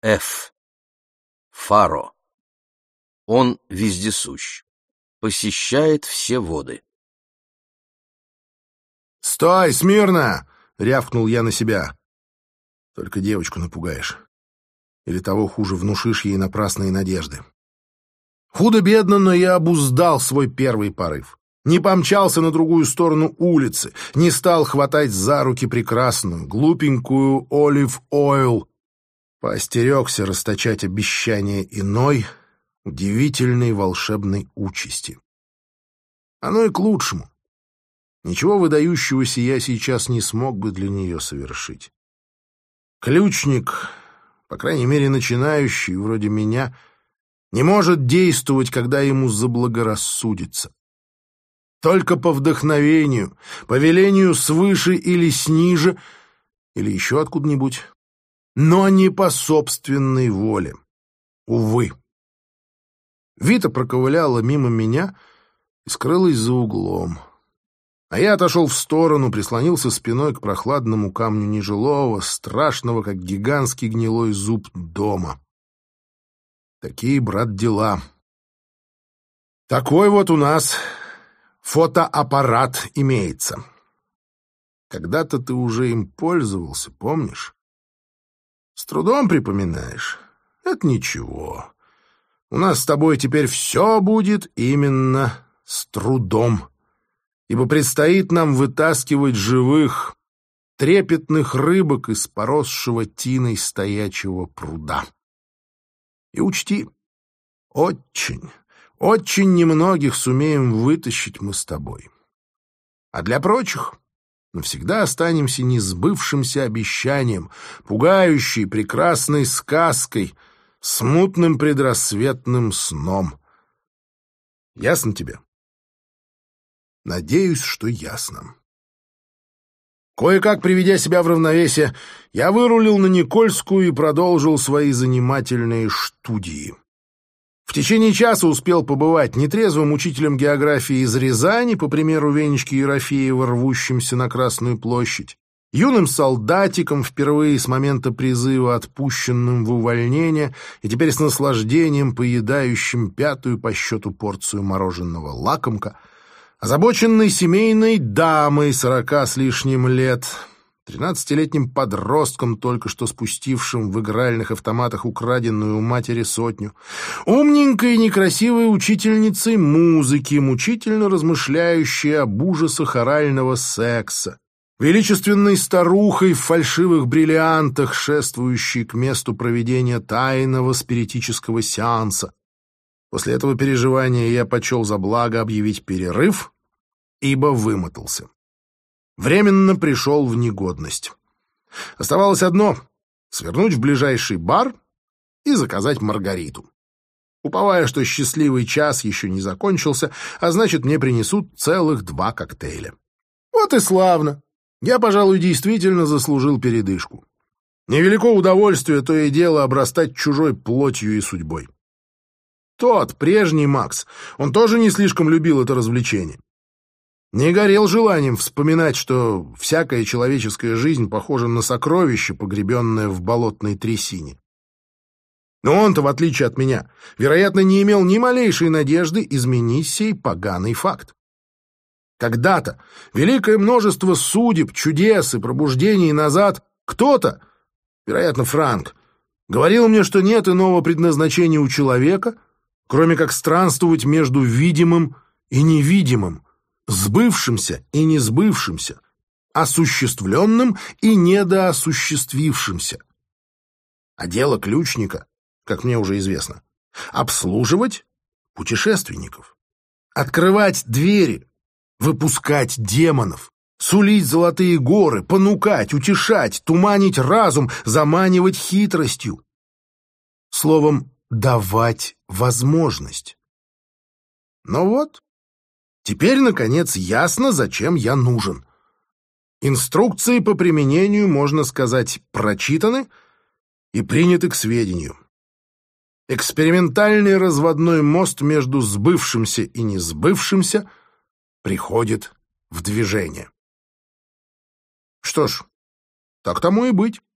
Ф. Фаро. Он вездесущ, посещает все воды. «Стой, смирно!» — рявкнул я на себя. «Только девочку напугаешь. Или того хуже, внушишь ей напрасные надежды». Худо-бедно, но я обуздал свой первый порыв. Не помчался на другую сторону улицы, не стал хватать за руки прекрасную, глупенькую Олив Ойл. Поостерегся расточать обещания иной, удивительной волшебной участи. Оно и к лучшему. Ничего выдающегося я сейчас не смог бы для нее совершить. Ключник, по крайней мере начинающий, вроде меня, не может действовать, когда ему заблагорассудится. Только по вдохновению, по велению свыше или сниже, или еще откуда-нибудь, но не по собственной воле. Увы. Вита проковыляла мимо меня и скрылась за углом. А я отошел в сторону, прислонился спиной к прохладному камню нежилого, страшного, как гигантский гнилой зуб дома. Такие, брат, дела. Такой вот у нас фотоаппарат имеется. Когда-то ты уже им пользовался, помнишь? С трудом припоминаешь? Это ничего. У нас с тобой теперь все будет именно с трудом. Ибо предстоит нам вытаскивать живых, трепетных рыбок из поросшего тиной стоячего пруда. И учти, очень, очень немногих сумеем вытащить мы с тобой. А для прочих навсегда останемся несбывшимся обещанием, пугающей прекрасной сказкой, смутным предрассветным сном. Ясно тебе? Надеюсь, что ясно. Кое-как приведя себя в равновесие, я вырулил на Никольскую и продолжил свои занимательные студии. В течение часа успел побывать нетрезвым учителем географии из Рязани, по примеру Венечки Ерофеева, рвущимся на Красную площадь, юным солдатиком, впервые с момента призыва отпущенным в увольнение и теперь с наслаждением поедающим пятую по счету порцию мороженого лакомка, озабоченной семейной дамой 40 с лишним лет, 13-летним подростком, только что спустившим в игральных автоматах украденную у матери сотню, умненькой и некрасивой учительницей музыки, мучительно размышляющей об ужасах орального секса, величественной старухой в фальшивых бриллиантах, шествующей к месту проведения тайного спиритического сеанса. После этого переживания я почел за благо объявить перерыв, ибо вымотался. Временно пришел в негодность. Оставалось одно — свернуть в ближайший бар и заказать Маргариту, уповая, что счастливый час еще не закончился, а значит, мне принесут целых 2 коктейля. Вот и славно. Я, пожалуй, действительно заслужил передышку. Невелико удовольствие то и дело обрастать чужой плотью и судьбой. Тот, прежний Макс, он тоже не слишком любил это развлечение. Не горел желанием вспоминать, что всякая человеческая жизнь похожа на сокровище, погребенное в болотной трясине. Но он-то, в отличие от меня, вероятно, не имел ни малейшей надежды изменить сей поганый факт. Когда-то великое множество судеб, чудес и пробуждений назад кто-то, вероятно, Франк, говорил мне, что нет иного предназначения у человека, кроме как странствовать между видимым и невидимым, сбывшимся и несбывшимся, осуществленным и недоосуществившимся. А дело ключника, как мне уже известно, обслуживать путешественников, открывать двери, выпускать демонов, сулить золотые горы, понукать, утешать, туманить разум, заманивать хитростью. Словом, давать возможность. Но вот, теперь, наконец, ясно, зачем я нужен. Инструкции по применению, можно сказать, прочитаны и приняты к сведению. Экспериментальный разводной мост между сбывшимся и несбывшимся приходит в движение. Что ж, так тому и быть.